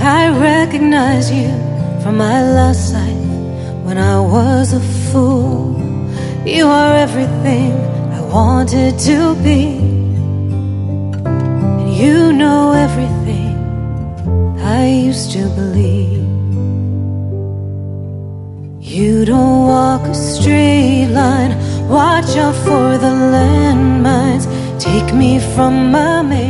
I recognize you from my last life when I was a fool. You are everything I wanted to be, and you know everything I used to believe. You don't walk a straight line, watch out for the landmines. Take me from my man.